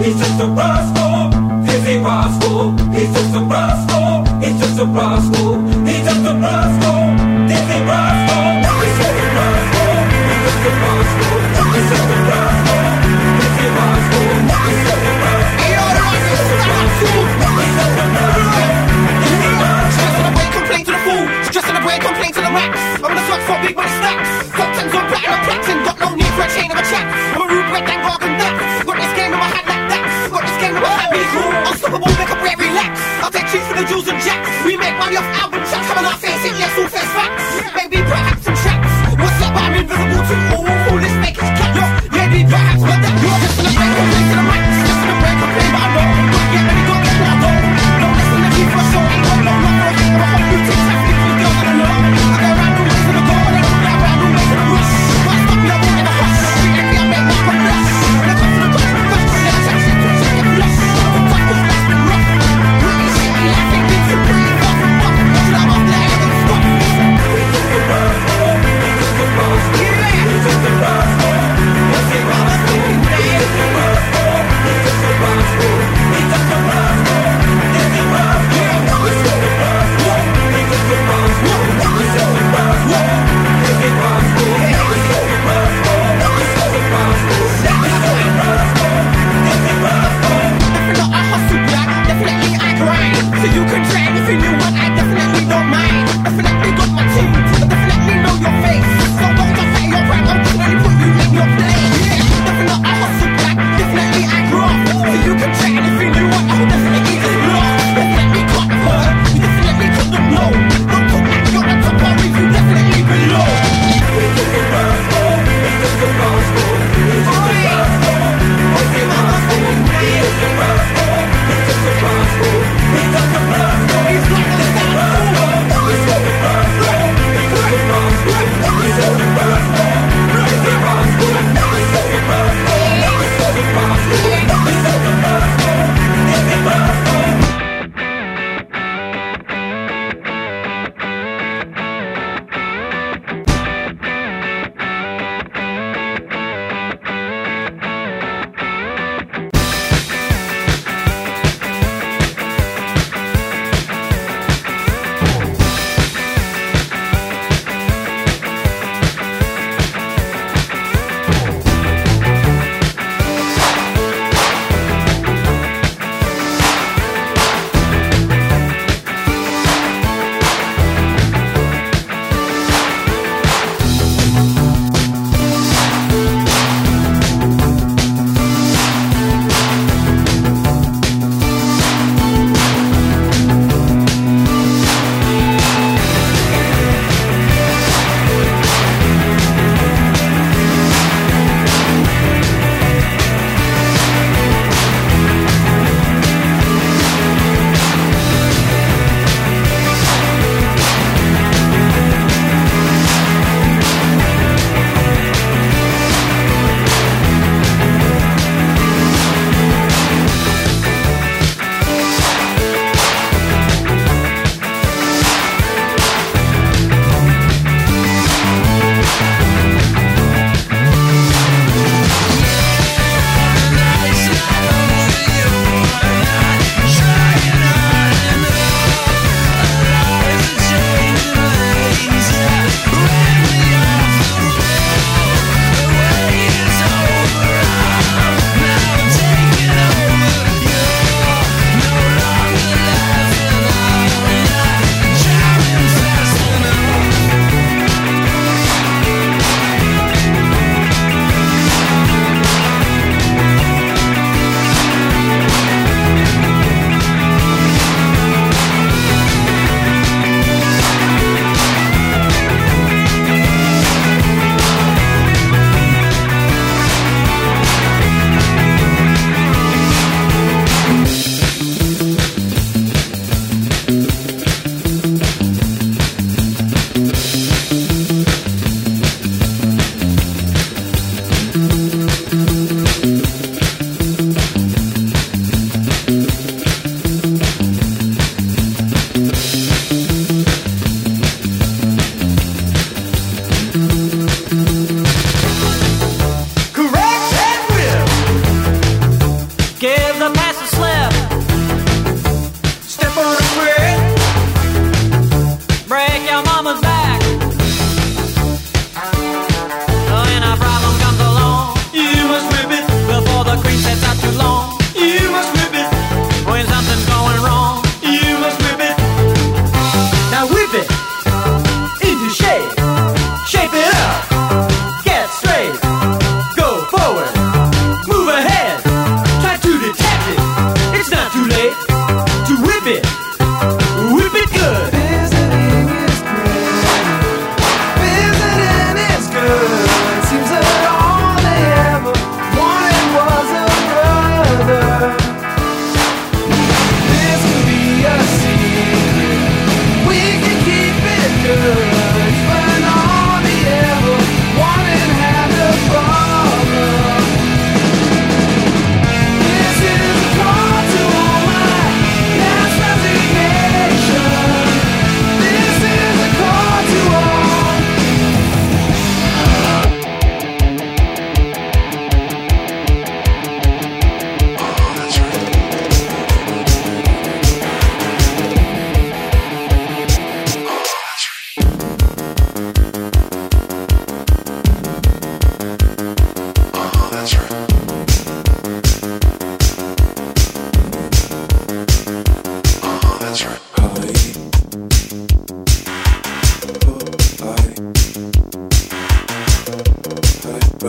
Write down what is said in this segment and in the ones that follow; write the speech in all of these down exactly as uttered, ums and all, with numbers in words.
he's just a rascal. Dizzy rascal, he's just a rascal. He's just a rascal, he's just a rascal. Dizzy rascal, he's just a rascal. He's just a rascal, he's just a rascal. Dizzy rascal, he's just a rascal. He's just a rascal. Dizzy rascal. Stress on the way, complain to the fool. Stress on the way, complain to the max. I'm gonna search for big money stacks. Top tens on platinum plaques and got no need for a chain of a chat. I'm a rude red and rock and that. Got this game in my hand like that. Got this game in my hand, be cool. Unstoppable, make a break, relax. I'll take cheese for the jewels and jacks. We make money off album tracks. Come on, I'll face it, yes, all face facts. Maybe perhaps some tracks. What's up, I'm invisible to all. All this make it cat. Yo, maybe perhaps, but that you're just in the break, complain to the max. Just in the break, complain, but I know. Don't get ready, don't get what I know. Don't listen to me for a show. Ain't got no love for a hate or a whole new thing. Traffic for the girls that I know. I go around the ways to the goal, and I don't go around the ways to the rush. Why stop me, I'm all in a hush. Maybe I make my one rush. When I come to the touch, the touch, when I touch it, touch it, get flush. I'm tough, but that's been rough. Really shit, me laughing, been too pretty, fuck, fuck. Watching out after that, I ain't gonna stop. He's just a rascal, he's just a rascal. He's just a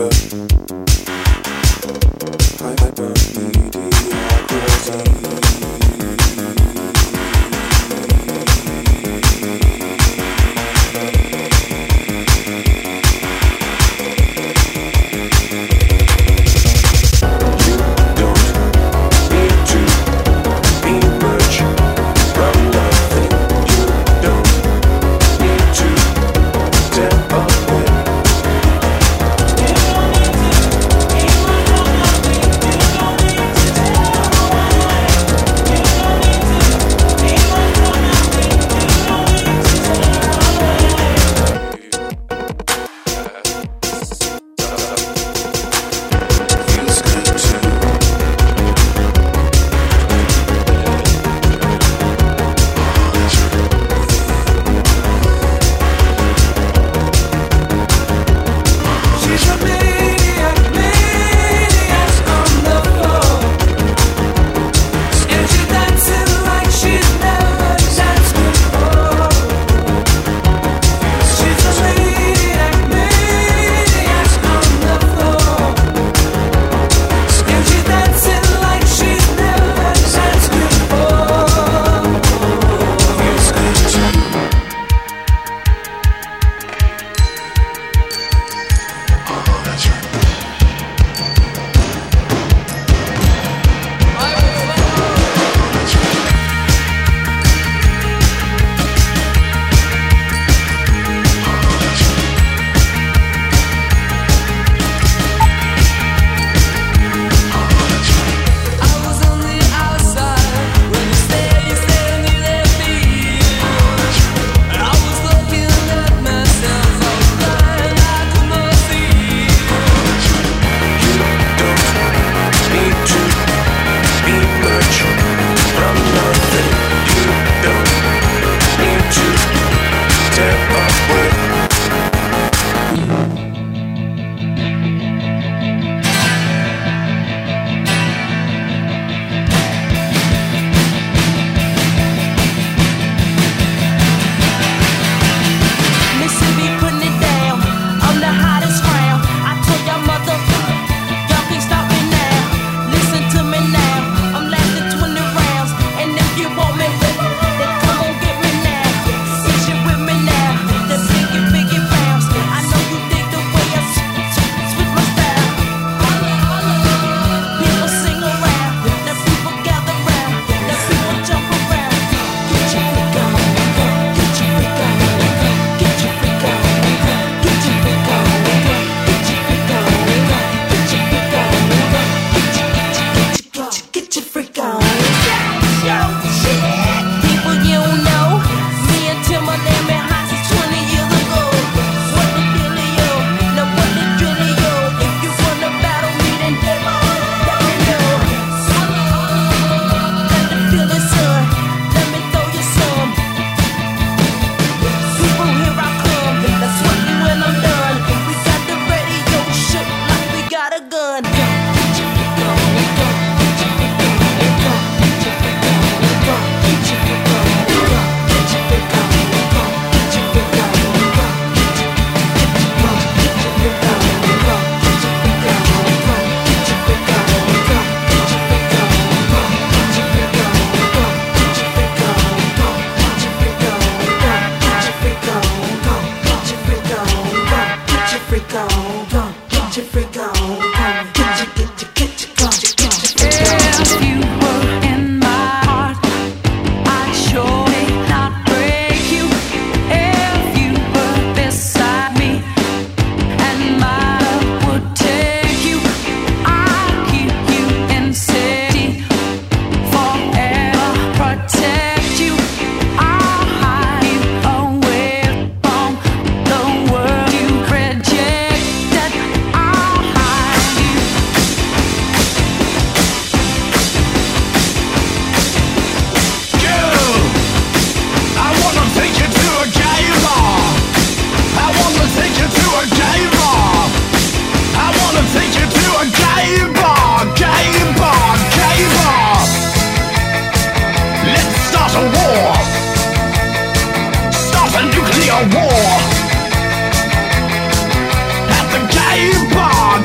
war at the gay bar.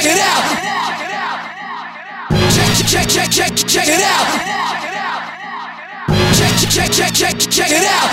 check it out. Check, check, check, check, check it out. Check, check, check, check, check it out.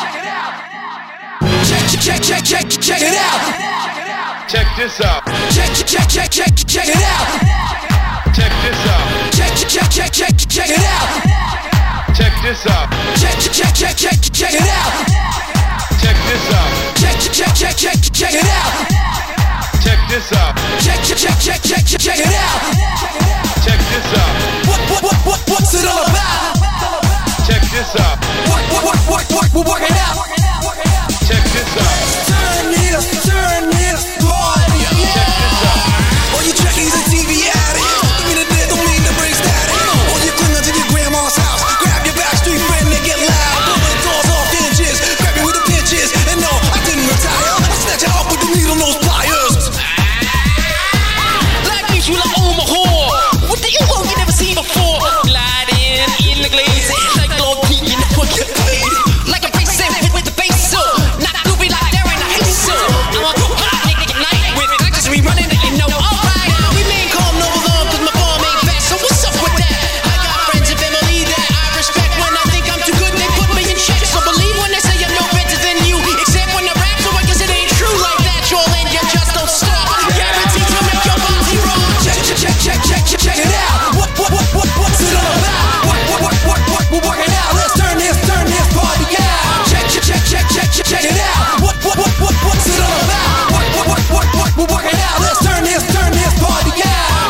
Check, check, check, check, check it out. Check this out. Check, check, check, check, check it out. Check this out. Check, check, check, check, check it out. Check this out. Check, check, check, check, check it out. Check this out. Check, check, check, check, check it out. Check this out. Check, check, check, check, check it out. Check this out. What, what, what, what, what's it all about? Check this out. What, what, what, what, what, we're working out. Check this out. Turn this, turn this party. Check this out. All you trekkies and T V addicts, don't mean to dead, don't mean to bring static. All you clingers in your grandma's house, grab your backstreet friend and get loud. Pull the doors off hinges, grab you with the pinches. And no, I didn't retire, I snatch you up with the needle nose pliers. Like me, you like Omaha. What the you won't you never seen before? Gliding in the glaze, like Lord P in the put your face. Like a bass with, with the bass up, not goofy like there ain't a haze up. I'm a hot nigga at night with just me running that you know. Alright, we ain't calm no alarm 'cause my form ain't fast. So what's up with that? I got friends and family that I respect. When I think I'm too good, they put me in check. So believe when they say I'm no better than you, except when I rap. So I guess it ain't true like that, y'all, and you just don't stop. Guaranteed to make your body roll. Check, check, check, check, check, check, check it out. What, what, what, what, what's it all about? What, what, what, what, what, we're working out. Let's turn this, turn this party out. Check, check, check, check, check, check, check it out. What, what, what, what, what's it all about? What, what, what, what, what, we're working out. Let's turn this, turn this party out.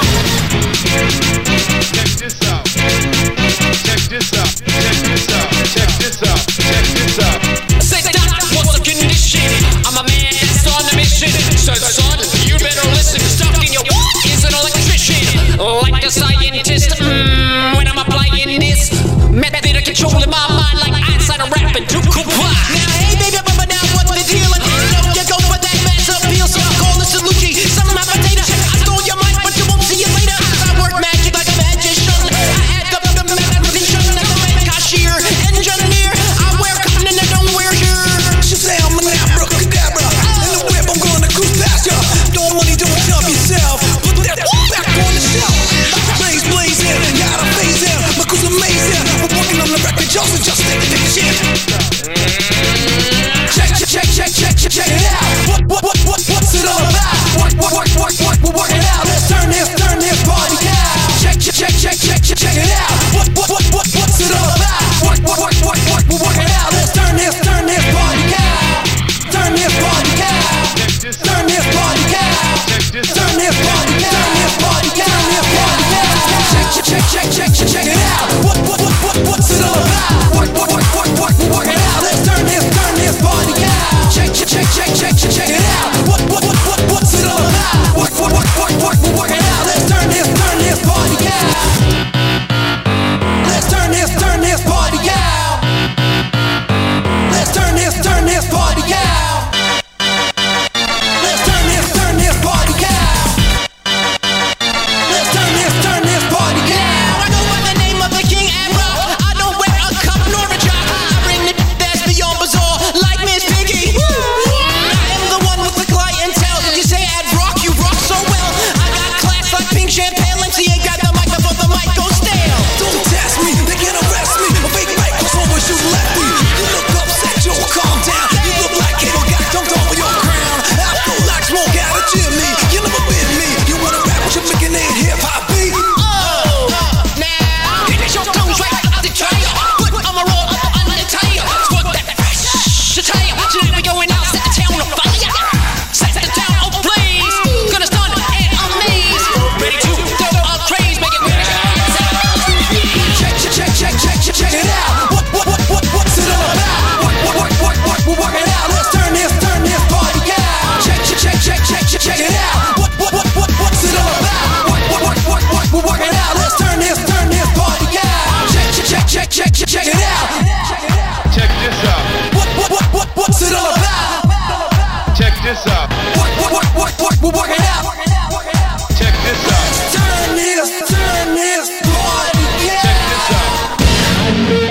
Check this out. Check this out. Check this out. Check this out. Check this out. Say doc, what's the condition? I'm a man that's on a mission. So son, you better listen. Stuck in your is an electrician. Like a scientist, mm, when I'm applying this method of controlling my mind like Einstein or rapping to comply. Now hey baby, but now what's the deal? And you know you go for that mass appeal. So I call the Salucci, some of my potato. I stole your mic, but you won't see it later. I work magic like a magician. I add up the mathematician like a man cashier, engineer. I wear cotton and I don't wear your Shazam, an abracadabra. In the whip, I'm gonna cruise past ya. Don't money, don't jump yourself. Put that back on the shelf. Blaze blazing, gotta phase in. My crew's amazing. We're working on the record, just just take a shit. Check, check, check, check, check, check, check it out. What, what, what, what, what's it all about? What, what, what, what, what, we're working out. Let's turn this, turn this party out. Check, check, check, check, check, check, check it out. What, what, what, what, what's it all about? What, what, what, what, what, we're working out. Let's turn this, turn this party out. Turn this party out. Turn this party out. Turn this party out. Turn this party out. Turn this party out. Check, check, check, check, check, check, check it out. What, what, what, what, what's it all about? What, what, what, what, what, we're working out. Let's turn this, turn this party out. Check, check, check, check, check, check, check it out. What, what, what, what, what's it all about? What, what, what, what, what, we're working out. Let's turn this, turn this party out. Let's turn this, turn this party out. Let's turn this, turn this party out. Let's turn this, turn this party out. Let's turn this, turn this party out. I go by the name of the King Afro. I don't wear a cup nor a jock. I bring the that's beyond bizarre, like Miss Piggy. I am the one with the clientele. You say Ad Rock, you rock so well. I got class like pink champagne. M C ain't got the mic before the mic goes stale. Don't test me, they can arrest me. A fake mic was always you left me. You look upset, Joe, calm down. You look like Kato got dunked over your crown. I feel like smoke out of chimney. You never been me. You wanna rap with your making it hip hop beat. Oh, now hit your toes right out the tire. Put on my roll up under the tire. Squirt that fresh attire. Today we going out, set the town on fire. Set the town on blaze. Gonna stun and amaze. Ready to go a craze, make it ready. Check, check, check, check, check, check, check it out. What, what, what, what, what's it all about? What, what, what, what, what, we're working out. Let's turn this, turn this party out. Check, check, check, check, check, check, check it out. What, what, what, what, what's it all about? What, what, what, what, what, we're working out. Let's turn this, turn this party out. Check, check, check, check, check, check it out. Check this out. What, what, what, what, what's it all about? Check this out. What, what, what, what, what, we're working out. Check this out. Turn this, turn this party out. Check this out.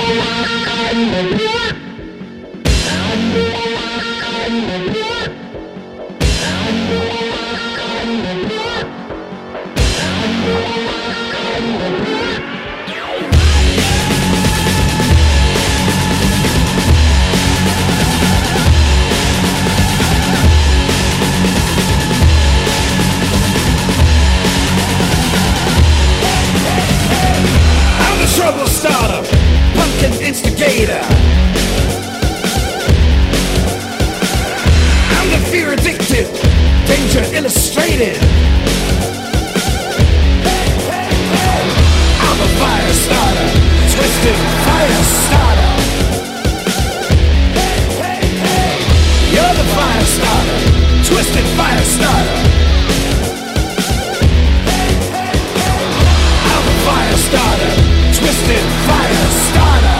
Fear addicted, danger illustrated. I'm a fire starter, twisted fire starter. You're the fire starter, twisted fire starter. I'm a fire starter, twisted fire starter.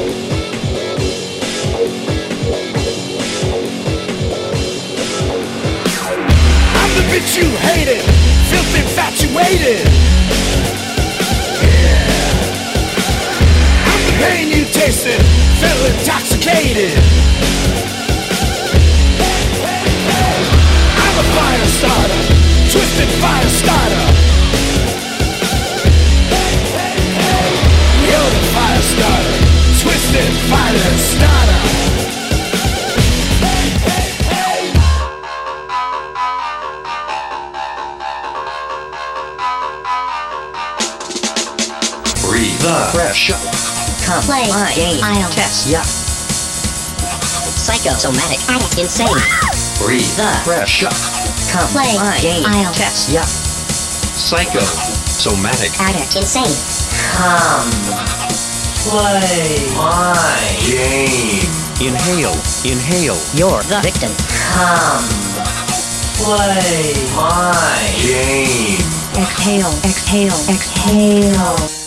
I'm the bitch you hated, filth infatuated. Yeah. I'm the pain you tasted, felt intoxicated. I'm a fire starter, twisted fire starter. You're the fire starter, twisted fire starter. Breathe the pressure. Come play my game. I'll test ya. Psychosomatic, addict, insane. Breathe the pressure. Come play my game. I'll test ya. Psychosomatic, Addict, insane. Come play my game. Inhale, inhale. You're the victim. Come play My game. Exhale, exhale, exhale.